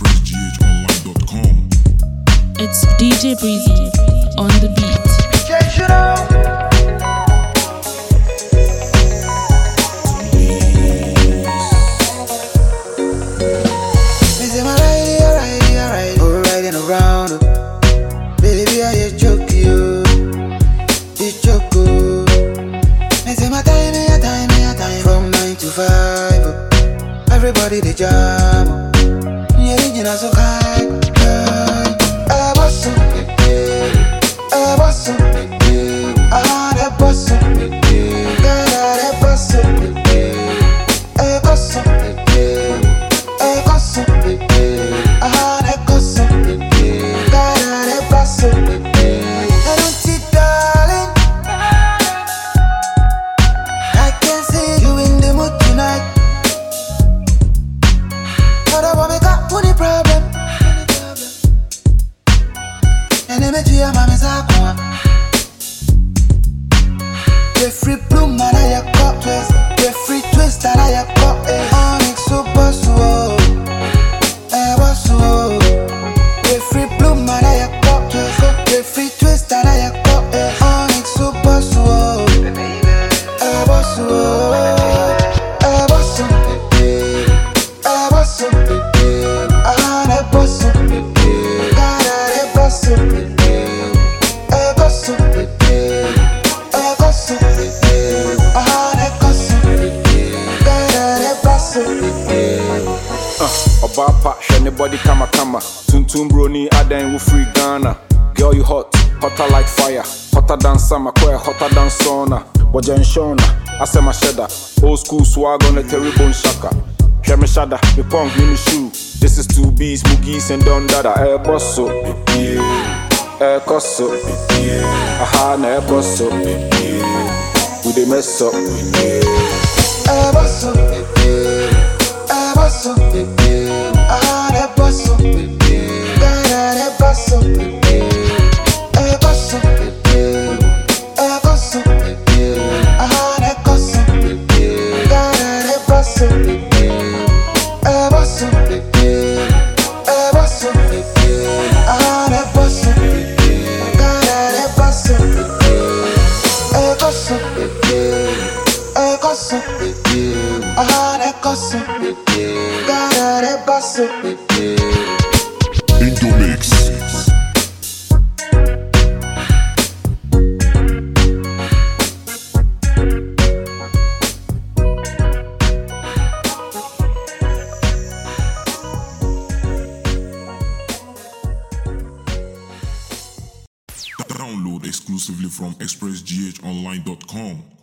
expressghonline.com. It's DJ Breezy on the beat. Baby, I choke you. It's choco. Me say my time. From 9 to 5. Everybody they jam. Yeah, you know so kind. I boss up. I boss up. I boss up. I boss up. I boss up. I boss up. The free bloom that I got twist, the free twist that I got Onyx super slow, was slow. The free bloom that I got twist, the free twist that I got Onyx super slow, was slow. Obapa, anybody kama Tuntum brony, adan free Ghana. Girl, you hot, hotter like fire. Hotter than summer, quite hotter than sauna. Wajan Shona, I say my cheddar. Old school swag on the terrible shaka. Hear me shada, me punk, mini shoe. This is 2Bs, Moogies and Don Dada. Air bosso, air cosso, aha, na air bosso. We dey mess up, air bosso, air bosso, aha, air bosso, air bosso, air bosso, air bosso, aha, air bosso, air bosso, air bosso, air bosso, aha, air bosso, air bosso, air bosso, Into mix. Download exclusively from expressghonline.com.